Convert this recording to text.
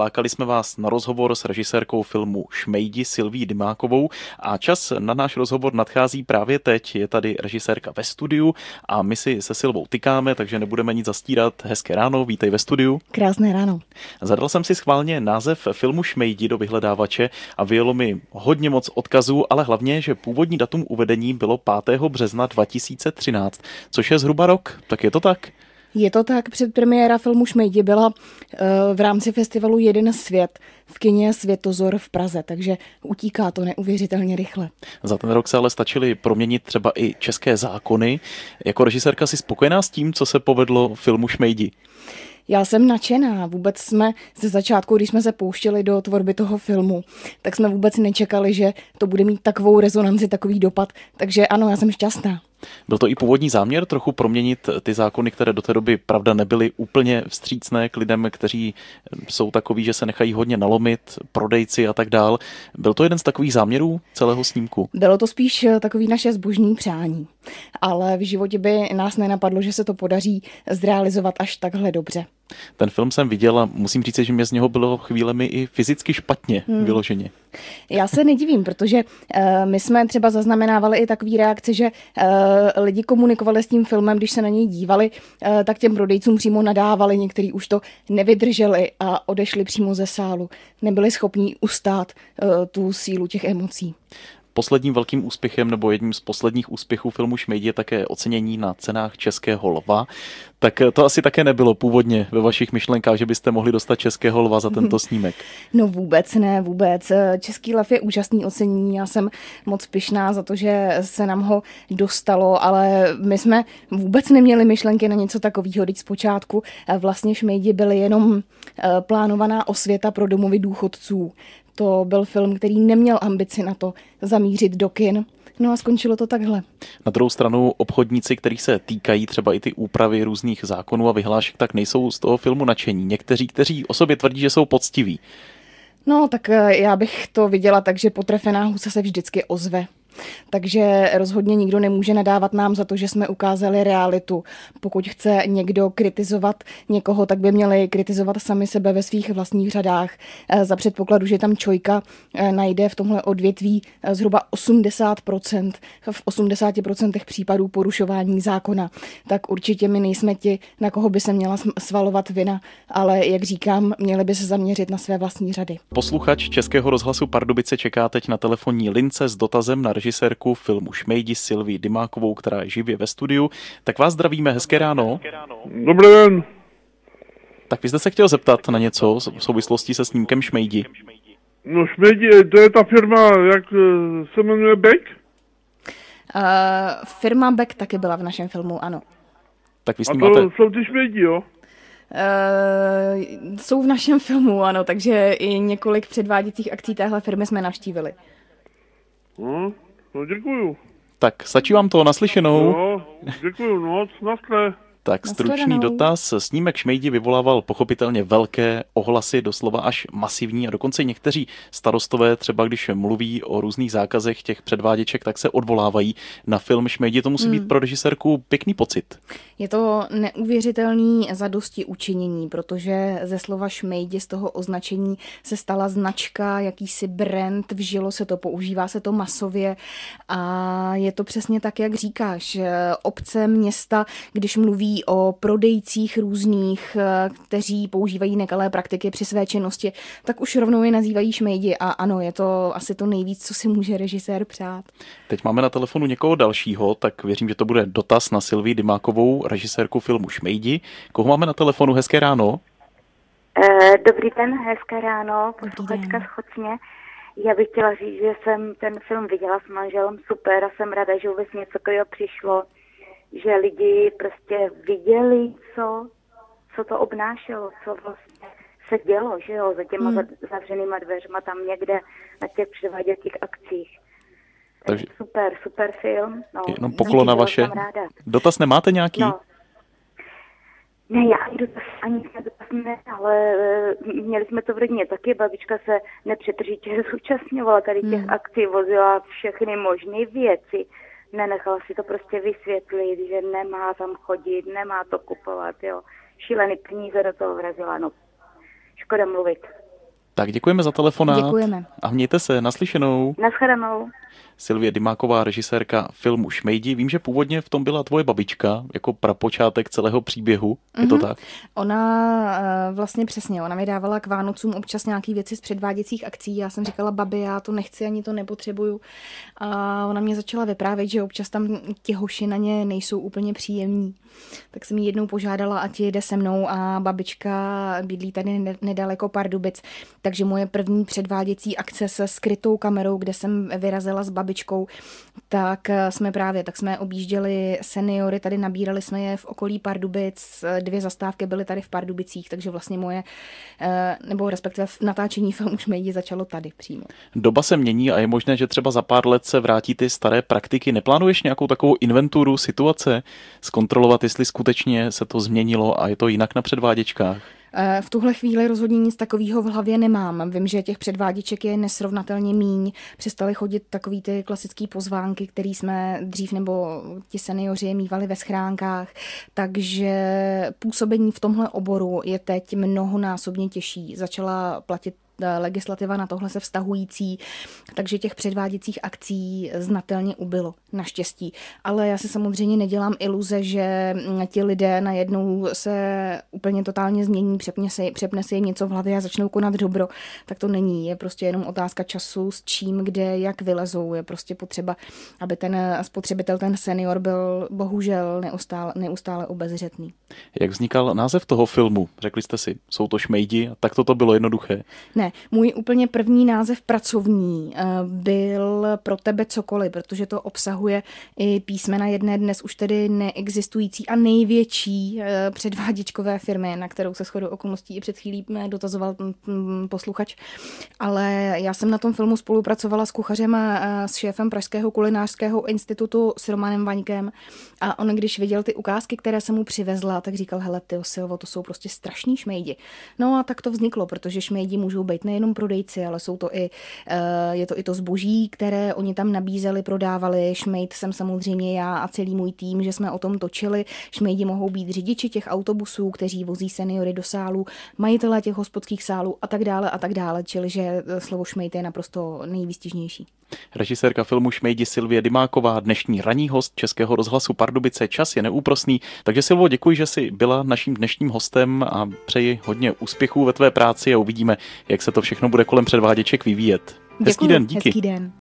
lákali jsme vás na rozhovor s režisérkou filmu Šmejdi Sylví Dymákovou a čas na náš rozhovor nadchází právě teď. Je tady režisérka ve studiu a my si se Sylvou tykáme, takže nebudeme nic zastírat. Hezké ráno, vítej ve studiu. Krásné ráno. Zadal jsem si schválně název filmu Šmejdi do vyhledávače a vyjelo mi hodně moc odkazů, ale hlavně, že původní datum uvedení bylo 5. března 2013, což je zhruba rok. Tak je to tak? Je to tak, předpremiéra filmu Šmejdi byla v rámci festivalu Jeden svět v kině Světozor v Praze, takže utíká to neuvěřitelně rychle. Za ten rok se ale stačily proměnit třeba i české zákony. Jako režisérka jsi spokojená s tím, co se povedlo filmu Šmejdi? Já jsem nadšená. Vůbec jsme ze začátku, když jsme se pouštěli do tvorby toho filmu, tak jsme vůbec nečekali, že to bude mít takovou rezonanci, takový dopad. Takže ano, já jsem šťastná. Byl to i původní záměr trochu proměnit ty zákony, které do té doby, pravda, nebyly úplně vstřícné k lidem, kteří jsou takoví, že se nechají hodně nalomit, prodejci a tak dál. Byl to jeden z takových záměrů celého snímku? Bylo to spíš takový naše zbožný přání, ale v životě by nás nenapadlo, že se to podaří zrealizovat až takhle dobře. Ten film jsem viděl a musím říct, že mě z něho bylo chvílemi i fyzicky špatně vyloženě. Já se nedivím, protože my jsme třeba zaznamenávali i takový reakce, že lidi komunikovali s tím filmem, když se na něj dívali, tak těm prodejcům přímo nadávali, někteří už to nevydrželi a odešli přímo ze sálu. Nebyli schopni ustát tu sílu těch emocí. Posledním velkým úspěchem nebo jedním z posledních úspěchů filmu Šmejdi je také ocenění na cenách Českého lva. Tak to asi také nebylo původně ve vašich myšlenkách, že byste mohli dostat Českého lva za tento snímek. No vůbec ne, vůbec. Český lev je úžasný ocenění. Já jsem moc pyšná za to, že se nám ho dostalo, ale my jsme vůbec neměli myšlenky na něco takového. Vždyť zpočátku vlastně Šmejdi byly jenom plánovaná osvěta pro domovy důchodců. To byl film, který neměl ambici na to zamířit do kin. No a skončilo to takhle. Na druhou stranu obchodníci, kterých se týkají třeba i ty úpravy různých zákonů a vyhlášek, tak nejsou z toho filmu nadšení. Někteří, kteří o sobě tvrdí, že jsou poctiví. No tak já bych to viděla tak, že potrefená husa se vždycky ozve. Takže rozhodně nikdo nemůže nadávat nám za to, že jsme ukázali realitu. Pokud chce někdo kritizovat někoho, tak by měli kritizovat sami sebe ve svých vlastních řadách. Za předpokladu, že tam Čojka najde v tomhle odvětví zhruba 80%, v 80% případů porušování zákona, tak určitě my nejsme ti, na koho by se měla svalovat vina, ale jak říkám, měli by se zaměřit na své vlastní řady. Posluchač Českého rozhlasu Pardubice čeká teď na telefonní lince s dotazem na režisérku filmu Šmejdi Sylvii Dymákovou, která je živě ve studiu. Tak vás zdravíme, hezké ráno. Dobrý den. Tak vy jste se chtěl zeptat na něco v souvislosti se snímkem Šmejdi. No Šmejdi, to je ta firma, jak se jmenuje Beck? Firma Beck taky byla v našem filmu, ano. Tak vy s A ním to máte... jsou ty Šmejdi, jo? Jsou v našem filmu, ano, takže i několik předváděcích akcí téhle firmy jsme navštívili. No děkuju. Tak stačí vám to, naslyšenou. No, děkuju, no, nasle. Tak stručný dotaz. Snímek Šmejdi vyvolával pochopitelně velké ohlasy, doslova až masivní a dokonce někteří starostové, třeba když mluví o různých zákazech těch předváděček, tak se odvolávají na film Šmejdi. To musí být pro režisérku pěkný pocit. Je to neuvěřitelný zadosti učinění, protože ze slova Šmejdi, z toho označení se stala značka, jakýsi brand, vžilo se to, používá se to masově a je to přesně tak, jak říkáš. Obce, města, když mluví o prodejcích různých, kteří používají nekalé praktiky při své činnosti, tak už rovnou je nazývají Šmejdi a ano, je to asi to nejvíc, co si může režisér přát. Teď máme na telefonu někoho dalšího, tak věřím, že to bude dotaz na Sylvii Dymákovou, režisérku filmu Šmejdi. Koho máme na telefonu? Hezké ráno. Dobrý den, hezké ráno, posluchačka z Chocně. Já bych chtěla říct, že jsem ten film viděla s manželem super a jsem ráda, že vůbec něco takového přišlo, že lidi prostě viděli, co to obnášelo, co vlastně se dělo, že jo, za těma zavřenýma dveřma tam někde na těch předváděcích akcích. Takže super film. No, jenom poklona vaše. Dotaz nemáte nějaký? No. Ne, já ani dotaz ne, ale měli jsme to v rodině taky, babička se nepřetržitě zúčastňovala tady těch akcí, vozila všechny možné věci, nenechala si to prostě vysvětlit, že nemá tam chodit, nemá to kupovat, jo. Šílený peníze do toho vrazila, no. Škoda mluvit. Tak děkujeme za telefonát. Děkujeme. A mějte se, naslyšenou. Nashledanou. Silvie Dymáková, režisérka filmu Šmejdi. Vím, že původně v tom byla tvoje babička jako prapočátek celého příběhu. Je to tak? Ona vlastně přesně, ona mi dávala k Vánocům občas nějaký věci z předváděcích akcí. Já jsem říkala, babi, já to nechci, ani to nepotřebuju. A ona mě začala vyprávět, že občas tam ti hoši na ně nejsou úplně příjemní. Tak jsem jí jednou požádala, ať jede se mnou, a babička bydlí tady nedaleko Pardubic. Takže moje první předváděcí akce se skrytou kamerou, kde jsem vyrazila s babičkou, tak jsme objížděli seniory, tady nabírali jsme je v okolí Pardubic, 2 zastávky byly tady v Pardubicích, takže vlastně moje, nebo respektive natáčení filmu Šmejdi začalo tady přímo. Doba se mění a je možné, že třeba za pár let se vrátí ty staré praktiky. Neplánuješ nějakou takovou inventuru situace, zkontrolovat, jestli skutečně se to změnilo a je to jinak na předváděčkách? V tuhle chvíli rozhodně nic takového v hlavě nemám. Vím, že těch předváděček je nesrovnatelně míň. Přestali chodit takový ty klasický pozvánky, který jsme dřív nebo ti seniori mívali ve schránkách. Takže působení v tomhle oboru je teď mnohonásobně těžší. Začala platit legislativa na tohle se vztahující, takže těch předváděcích akcí znatelně ubylo, naštěstí. Ale já si samozřejmě nedělám iluze, že ti lidé najednou se úplně totálně změní, přepne se jim něco v hlavě a začnou konat dobro. Tak to není, je prostě jenom otázka času, s čím, kde, jak vylezou. Je prostě potřeba, aby ten spotřebitel, ten senior byl bohužel neustále obezřetný. Jak vznikal název toho filmu? Řekli jste si, jsou to šmejdi, a tak to bylo jednoduché. Ne, můj úplně první název pracovní byl Pro tebe cokoliv, protože to obsahuje i písmena jedné dnes už tedy neexistující a největší předváděčkové firmy, na kterou se shodou okolností i před chvílí dotazoval posluchač. Ale já jsem na tom filmu spolupracovala s kuchařem a s šéfem Pražského kulinářského institutu s Romanem Vaňkem, a on, když viděl ty ukázky, které jsem mu přivezla, tak říkal, hele tyjo, Silvo, to jsou prostě strašný šmejdi. No a tak to vzniklo, protože šmejdi můžou být nejenom prodejci, ale je to i to zboží, které oni tam nabízeli, prodávali. Šmejd jsem samozřejmě já a celý můj tým, že jsme o tom točili. Šmejdi mohou být řidiči těch autobusů, kteří vozí seniory do sálů, majitelé těch hospodských sálů a tak dále, čili že slovo šmejd je naprosto nejvýstižnější. Režisérka filmu Šmejdi Silvie Dymáková, dnešní ranní host Českého rozhlasu Pardubice. Čas je neúprosný, takže Silvo, děkuji, že jsi byla naším dnešním hostem a přeji hodně úspěchů ve tvé práci a uvidíme, jak se to všechno bude kolem předváděček vyvíjet. Hezký den, díky. Hezký den.